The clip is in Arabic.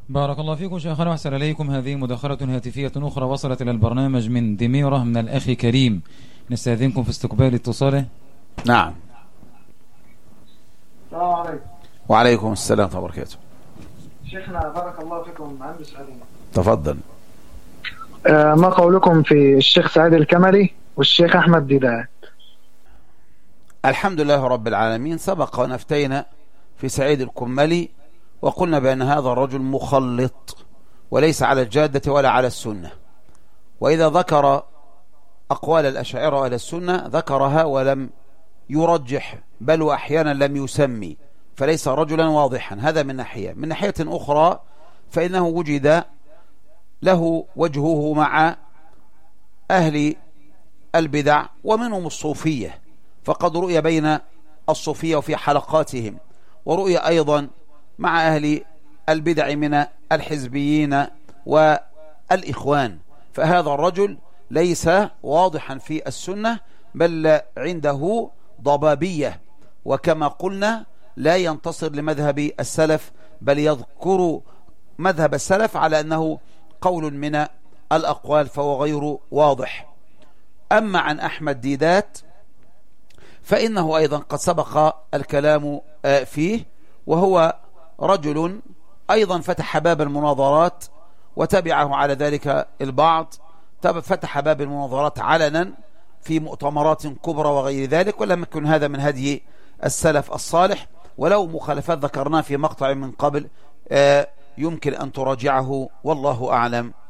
بارك الله فيكم شيخنا وأحسن إليكم. هذه مداخلة هاتفية أخرى وصلت إلى البرنامج من دميرة من الأخ كريم، نستأذنكم في استقبال اتصاله. نعم. السلام عليكم. وعليكم السلام ورحمة الله وبركاته. شيخنا بارك الله فيكم، عندي سؤالين. تفضل. ما قولكم في الشيخ سعيد الكمري والشيخ أحمد ديدات؟ الحمد لله رب العالمين. سبق ونفتينا في سعيد الكملي وقلنا بأن هذا الرجل مخلط وليس على الجادة ولا على السنة، وإذا ذكر أقوال الأشاعرة وأهل السنة ذكرها ولم يرجح، بل وأحيانا لم يسمي، فليس رجلا واضحا. هذا من ناحية. من ناحية أخرى فإنه وجد له وجهه مع أهل البدع ومنهم الصوفية، فقد رؤي بين الصوفية وفي حلقاتهم، ورؤي أيضا مع أهل البدع من الحزبيين والإخوان. فهذا الرجل ليس واضحا في السنة، بل عنده ضبابية، وكما قلنا لا ينتصر لمذهب السلف، بل يذكر مذهب السلف على أنه قول من الأقوال، فهو غير واضح. أما عن أحمد ديدات فإنه أيضا قد سبق الكلام فيه، وهو رجل أيضا فتح باب المناظرات وتبعه على ذلك البعض، فتح باب المناظرات علنا في مؤتمرات كبرى وغير ذلك، ولم يكن هذا من هدي السلف الصالح، ولو مخالفات ذكرناه في مقطع من قبل يمكن أن تراجعه، والله أعلم.